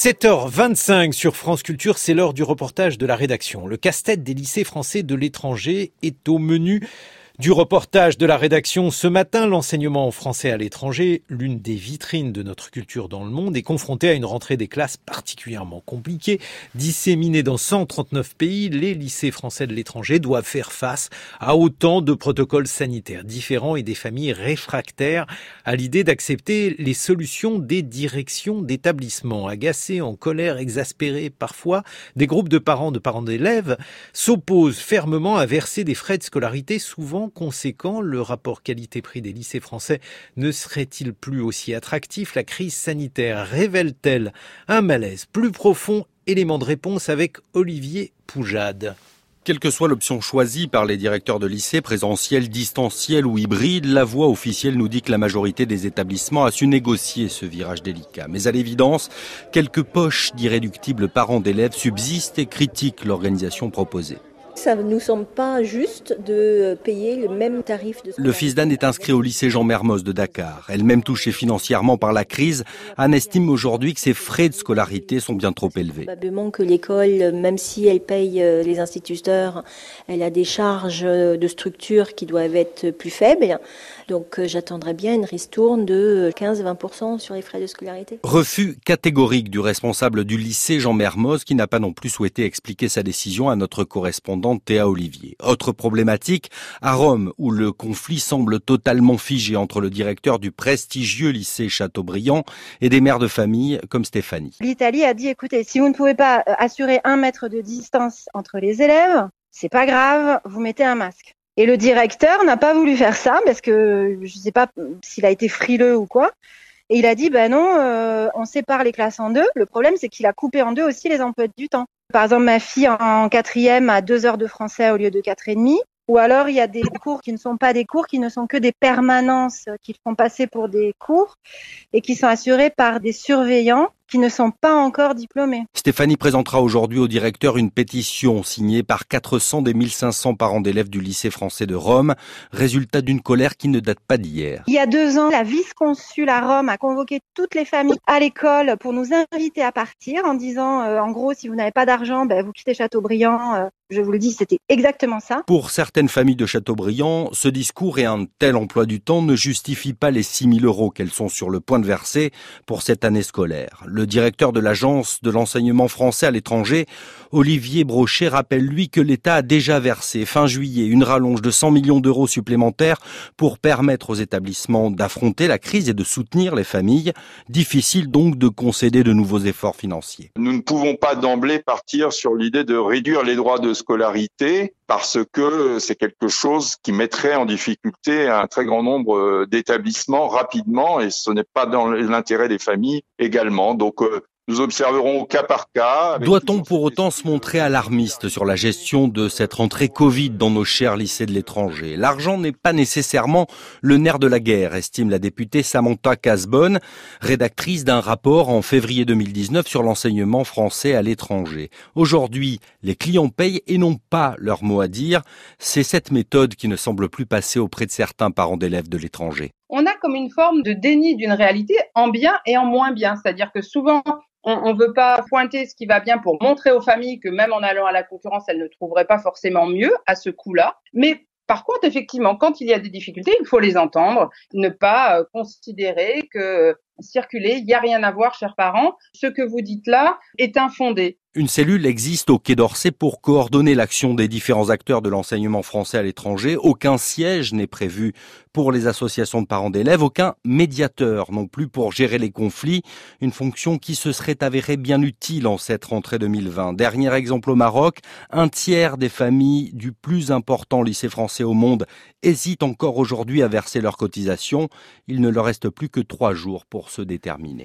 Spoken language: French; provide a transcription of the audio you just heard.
7h25 sur France Culture, c'est l'heure du reportage de la rédaction. Le casse-tête des lycées français de l'étranger est au menu du reportage de la rédaction. Ce matin, l'enseignement français à l'étranger, l'une des vitrines de notre culture dans le monde, est confronté à une rentrée des classes particulièrement compliquée. Disséminés dans 139 pays, les lycées français de l'étranger doivent faire face à autant de protocoles sanitaires différents et des familles réfractaires à l'idée d'accepter les solutions des directions d'établissements. Agacés, en colère, exaspérés parfois, des groupes de parents d'élèves s'opposent fermement à verser des frais de scolarité souvent conséquent. Le rapport qualité-prix des lycées français ne serait-il plus aussi attractif? La crise sanitaire révèle-t-elle un malaise plus profond? Élément de réponse avec Olivier Poujade. Quelle que soit l'option choisie par les directeurs de lycée, présentiel, distanciel ou hybride, la voix officielle nous dit que la majorité des établissements a su négocier ce virage délicat. Mais à l'évidence, quelques poches d'irréductibles parents d'élèves subsistent et critiquent l'organisation proposée. Ça ne nous semble pas juste de payer le même tarif de scolarité. Le fils d'Anne est inscrit au lycée Jean Mermoz de Dakar. Elle-même touchée financièrement par la crise, Anne estime aujourd'hui que ses frais de scolarité sont bien trop élevés. Probablement que l'école, même si elle paye les instituteurs, elle a des charges de structure qui doivent être plus faibles. Donc j'attendrai bien une ristourne de 15-20% sur les frais de scolarité. Refus catégorique du responsable du lycée Jean Mermoz qui n'a pas non plus souhaité expliquer sa décision à notre correspondante Théa Olivier. Autre problématique, à Rome, où le conflit semble totalement figé entre le directeur du prestigieux lycée Chateaubriand et des mères de famille comme Stéphanie. L'Italie a dit, écoutez, si vous ne pouvez pas assurer 1 mètre de distance entre les élèves, c'est pas grave, vous mettez un masque. Et le directeur n'a pas voulu faire ça parce que je ne sais pas s'il a été frileux ou quoi. Et il a dit, non, on sépare les classes en deux. Le problème, c'est qu'il a coupé en deux aussi les emplois du temps. Par exemple, ma fille en 4e a 2 heures de français au lieu de 4,5. Ou alors, il y a des cours qui ne sont pas des cours, qui ne sont que des permanences, qui font passer pour des cours et qui sont assurés par des surveillants qui ne sont pas encore diplômés. Stéphanie présentera aujourd'hui au directeur une pétition signée par 400 des 1500 parents d'élèves du lycée français de Rome, résultat d'une colère qui ne date pas d'hier. Il y a 2 ans, la vice-consul à Rome a convoqué toutes les familles à l'école pour nous inviter à partir en disant, en gros, si vous n'avez pas d'argent, vous quittez Chateaubriand. Je vous le dis, c'était exactement ça. Pour certaines familles de Chateaubriand, ce discours et un tel emploi du temps ne justifient pas les 6 000 € qu'elles sont sur le point de verser pour cette année scolaire. Le directeur de l'agence de l'enseignement français à l'étranger, Olivier Brochet, rappelle lui que l'État a déjà versé fin juillet une rallonge de 100 millions d'euros supplémentaires pour permettre aux établissements d'affronter la crise et de soutenir les familles. Difficile donc de concéder de nouveaux efforts financiers. Nous ne pouvons pas d'emblée partir sur l'idée de réduire les droits de scolarité parce que c'est quelque chose qui mettrait en difficulté un très grand nombre d'établissements rapidement et ce n'est pas dans l'intérêt des familles également. Donc nous observerons au cas par cas. Doit-on pour autant se montrer alarmiste sur la gestion de cette rentrée Covid dans nos chers lycées de l'étranger? L'argent n'est pas nécessairement le nerf de la guerre, estime la députée Samantha Casbonne, rédactrice d'un rapport en février 2019 sur l'enseignement français à l'étranger. Aujourd'hui, les clients payent et n'ont pas leur mot à dire. C'est cette méthode qui ne semble plus passer auprès de certains parents d'élèves de l'étranger. On a comme une forme de déni d'une réalité en bien et en moins bien. C'est-à-dire que souvent, on veut pas pointer ce qui va bien pour montrer aux familles que même en allant à la concurrence, elles ne trouveraient pas forcément mieux à ce coup-là. Mais par contre, effectivement, quand il y a des difficultés, il faut les entendre, ne pas considérer que circuler, il n'y a rien à voir, chers parents. Ce que vous dites là est infondé. Une cellule existe au Quai d'Orsay pour coordonner l'action des différents acteurs de l'enseignement français à l'étranger. Aucun siège n'est prévu pour les associations de parents d'élèves, aucun médiateur non plus pour gérer les conflits, une fonction qui se serait avérée bien utile en cette rentrée 2020. Dernier exemple au Maroc, 1/3 des familles du plus important lycée français au monde hésitent encore aujourd'hui à verser leurs cotisations. Il ne leur reste plus que 3 jours pour se déterminer.